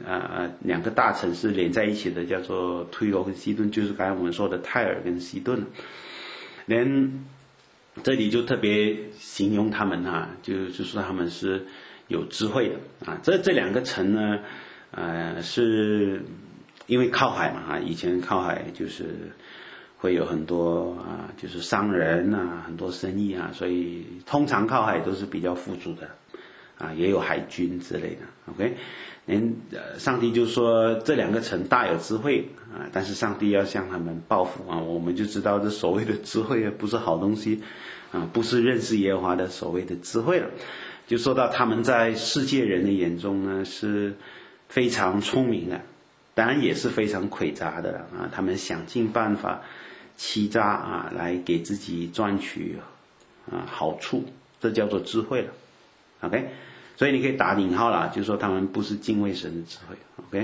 2个大城市连在一起的叫做推罗跟西顿，就是刚才我们说的泰尔跟西顿人这里就特别形容他们就说他们是有智慧的这2个城呢是因为靠海嘛以前靠海就是会有很多就是商人很多生意所以通常靠海都是比较富足的也有海军之类的 OK 上帝就说这2个城大有智慧但是上帝要向他们报复我们就知道这所谓的智慧不是好东西不是认识耶和华的所谓的智慧了，就说到他们在世界人的眼中呢是非常聪明的，当然也是非常诡诈的他们想尽办法欺诈来给自己赚取好处，这叫做智慧了 OK 所以你可以打引号了，就是说他们不是敬畏神的智慧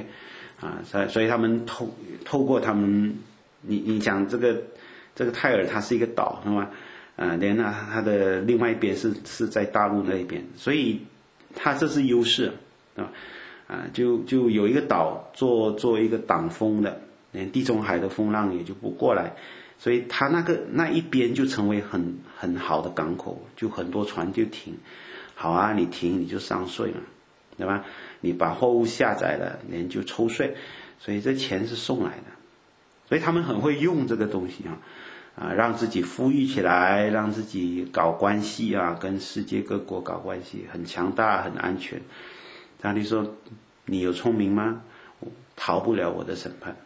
OK 所以他们透过他们你讲这个泰尔它是一个岛是吗连它的另外一边是在大陆那边，所以它这是优势就有一个岛做一个挡风的，连地中海的风浪也就不过来，所以它那一边就成为很好的港口，就很多船就停，好你停你就上税了，对吧？你把货物下载了，人就抽税，所以这钱是送来的，所以他们很会用这个东西让自己富裕起来，让自己搞关系跟世界各国搞关系，很强大很安全。上帝说你有聪明吗？逃不了我的审判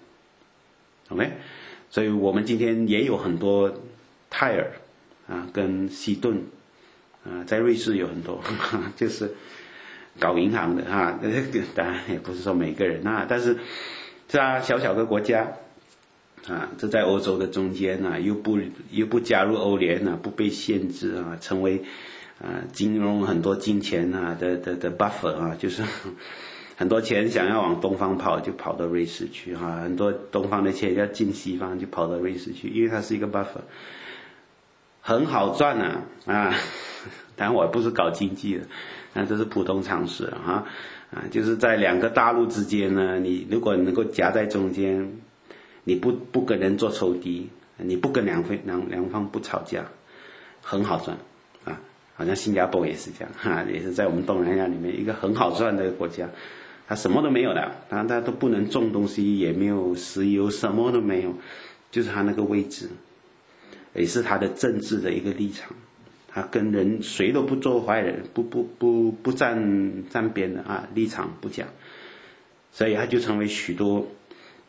OK 所以我们今天也有很多泰尔跟西顿在瑞士有很多就是搞银行的当然也不是说每个人但是这小小的国家这在欧洲的中间又不加入欧联不被限制成为金融很多金钱的 buffer 就是很多钱想要往东方跑就跑到瑞士去很多东方的钱要进西方就跑到瑞士去，因为它是一个 buffer 很好赚当然我不是搞经济的，这是普通常识就是在2个大陆之间呢，你如果能够夹在中间，你不跟人做仇敌，你不跟两方不吵架，很好赚好像新加坡也是这样也是在我们东南亚里面一个很好赚的国家，它什么都没有的，它都不能种东西，也没有石油，什么都没有，就是它那个位置，也是它的政治的一个立场，他跟人谁都不做坏人，不站边的立场不讲，所以他就成为许多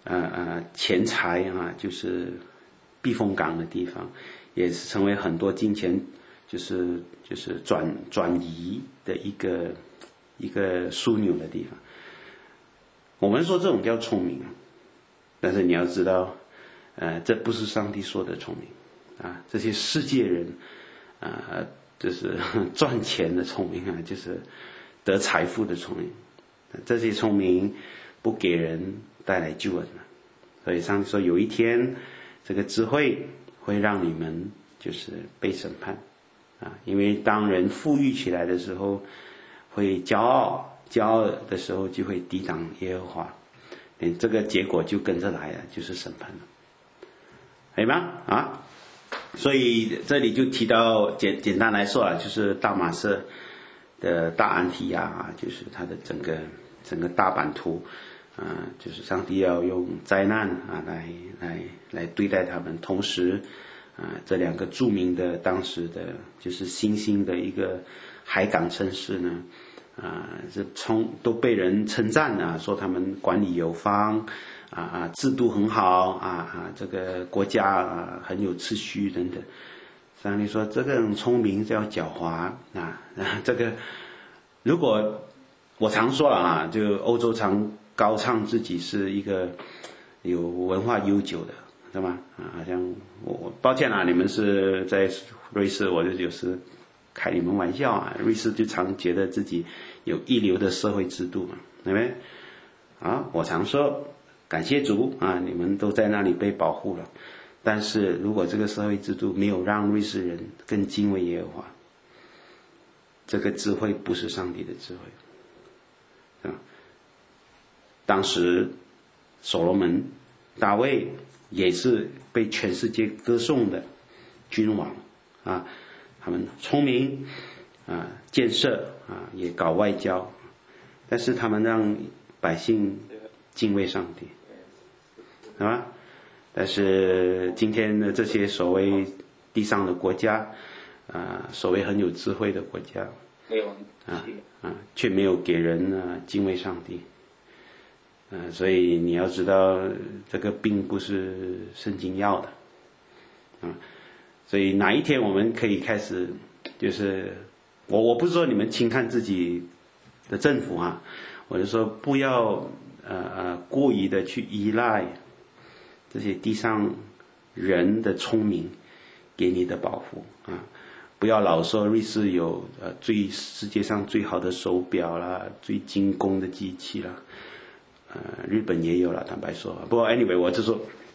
钱财啊，就是避风港的地方，也是成为很多金钱就是转移的一个枢纽的地方。我们说这种叫聪明，但是你要知道，这不是上帝说的聪明啊，这些世界人就是赚钱的聪明啊，就是得财富的聪明，这些聪明不给人带来救恩了。所以上帝说有一天这个智慧会让你们就是被审判啊，因为当人富裕起来的时候会骄傲的时候就会抵挡耶和华，这个结果就跟着来了，就是审判了，可以吗？啊，所以这里就提到简单来说啊，就是大马色的大安提亚啊，就是它的整个大版图就是上帝要用灾难啊来对待他们，同时这两个著名的当时的就是新兴的一个海港城市呢，都被人称赞啊，说他们管理有方制度很好这个国家很有秩序等等。上帝说这个人聪明叫狡猾这个如果我常说了就欧洲常高唱自己是一个有文化悠久的，对吗？好像我抱歉你们是在瑞士，我就有时开你们玩笑瑞士就常觉得自己有一流的社会制度嘛，对不对？我常说感谢主你们都在那里被保护了。但是如果这个社会制度没有让瑞士人更敬畏耶和华，这个智慧不是上帝的智慧当时所罗门、大卫也是被全世界歌颂的君王他们聪明建设也搞外交，但是他们让百姓敬畏上帝，对吧？但是今天的这些所谓地上的国家所谓很有智慧的国家却没有给人敬畏上帝所以你要知道这个并不是圣经要的所以哪一天我们可以开始就是我不是说你们轻看自己的政府我是说不要过于的去依赖这些地上人的聪明给你的保护不要老说瑞士有世界上最好的手表啦，最精工的机器啦日本也有了，坦白说。不过 anyway 我就说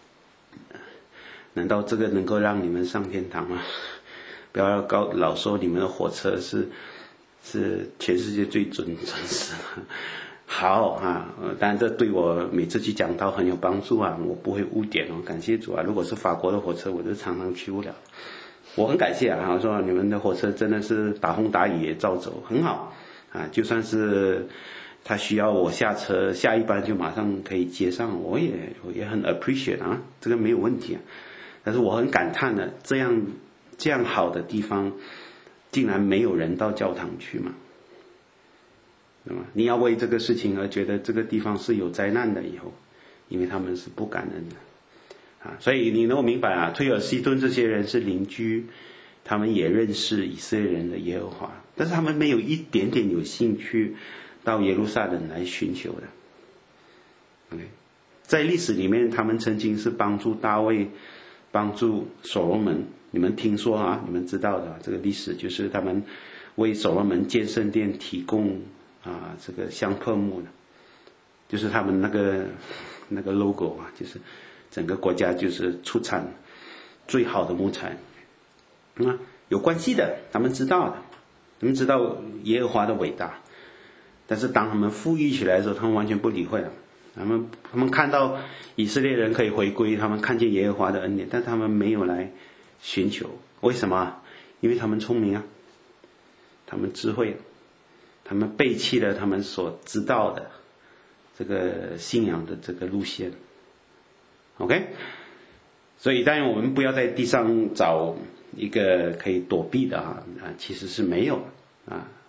难道这个能够让你们上天堂吗？不要老说你们的火车是全世界最准时的好当然这对我每次去讲道很有帮助我不会污点感谢主如果是法国的火车我就常常去不了，我很感谢我说你们的火车真的是打风打雨也照走，很好就算是他需要我下车下一班就马上可以接上，我也很 appreciate 这个没有问题但是我很感叹的这样好的地方竟然没有人到教堂去嘛，对吗？你要为这个事情而觉得这个地方是有灾难的以后，因为他们是不感恩的所以你能够明白推尔西顿这些人是邻居，他们也认识以色列人的耶和华，但是他们没有一点点有兴趣到耶路撒冷来寻求的okay？ 在历史里面他们曾经是帮助大卫帮助所罗门，你们听说你们知道的这个历史，就是他们为所罗门建圣殿提供这个香柏木的，就是他们那个 logo 就是整个国家就是出产最好的木材有关系的，他们知道的，他们知道耶和华的伟大，但是当他们富裕起来的时候，他们完全不理会了。他们看到以色列人可以回归，他们看见耶和华的恩典，但他们没有来寻求。为什么？因为他们聪明他们智慧，他们背弃了他们所知道的这个信仰的这个路线。OK， 所以当然我们不要在地上找一个可以躲避的其实是没有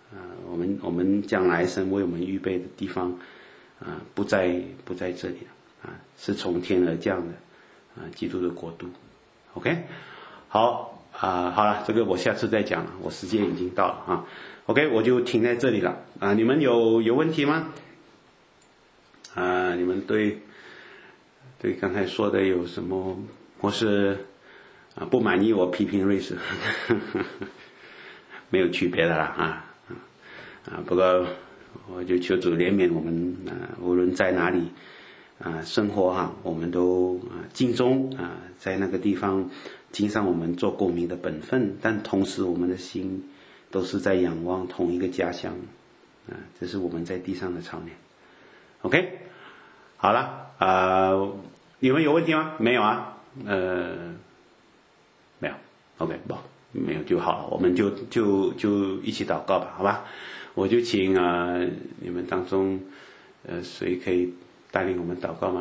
我们将来神为我们预备的地方不在这里了。 是从天而降的基督的国度。OK， 好好了，这个我下次再讲了，我时间已经到了OK， 我就停在这里了你们有问题吗？你们对刚才说的有什么，或是不满意我批评瑞士没有区别的啦不过我就求主怜悯我们无论在哪里生活我们都尽忠在那个地方尽上我们做公民的本分，但同时我们的心都是在仰望同一个家乡这是我们在地上的操练。 OK， 好了你们有问题吗？没有没有 OK 不没有就好了，我们就一起祷告吧，好吧？我就请你们当中谁可以带领我们祷告吗？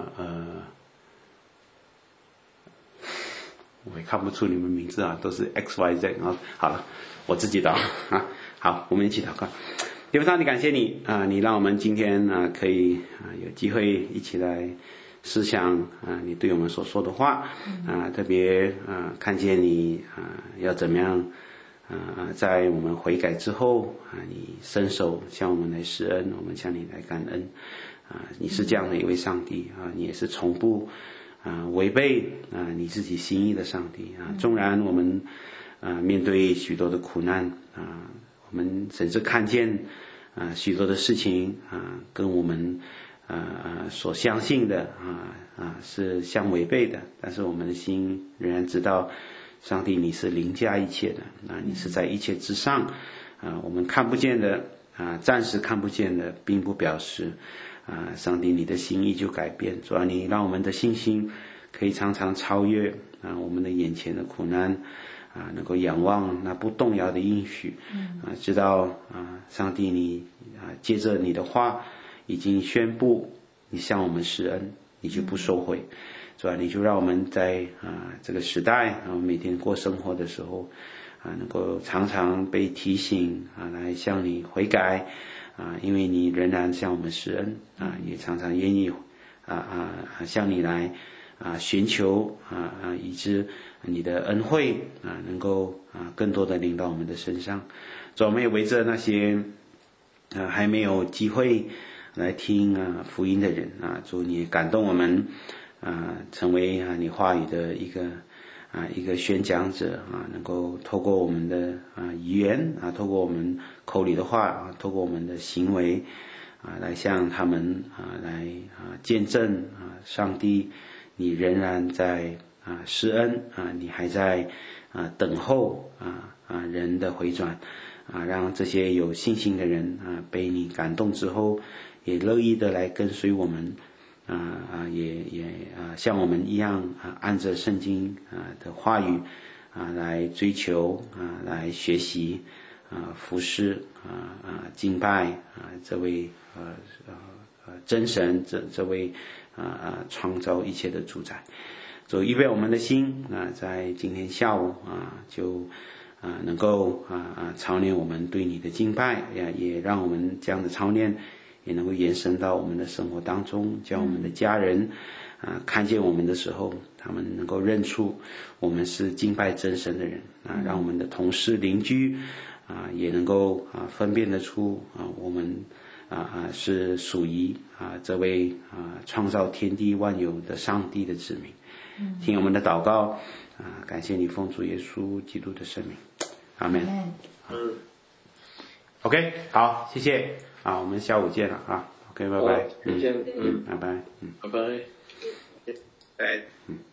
我也看不出你们名字都是 XYZ 好了，我自己祷好，我们一起祷告。天父上帝，感谢你你让我们今天可以有机会一起来思想你对我们所说的话特别看见你要怎么样在我们悔改之后你伸手向我们来施恩，我们向你来感恩你是这样的一位上帝你也是从不违背你自己心意的上帝纵然我们面对许多的苦难我们甚至看见许多的事情跟我们所相信的是相违背的，但是我们的心仍然知道上帝你是凌驾一切的你是在一切之上我们看不见的暂时看不见的并不表示上帝你的心意就改变。主要你让我们的信心可以常常超越我们的眼前的苦难能够仰望那不动摇的应许知道上帝你借着你的话已经宣布你向我们施恩，你就不收回。主要你就让我们在这个时代每天过生活的时候能够常常被提醒来向你悔改因为你仍然向我们施恩也常常愿意向你来寻求以致你的恩惠能够更多的临到我们的身上。主要我们也围着那些还没有机会来听福音的人主你感动我们成为你话语的一个宣讲者能够透过我们的语言透过我们口里的话透过我们的行为来向他们来见证上帝你仍然在施恩你还在等候人的回转让这些有信心的人被你感动之后也乐意的来跟随我们也像我们一样按着圣经的话语来追求来学习服侍敬拜这位真神这位创造一切的主宰。所以预备我们的心在今天下午就能够操练我们对你的敬拜也让我们这样的操练也能够延伸到我们的生活当中，叫我们的家人看见我们的时候他们能够认出我们是敬拜真神的人让我们的同事邻居也能够分辨得出我们是属于这位创造天地万有的上帝的子民。听我们的祷告感谢你奉主耶稣基督的圣名，阿们。OK 好，谢谢我们下午见了OK 拜拜。 再见。 拜拜。 拜拜。 拜。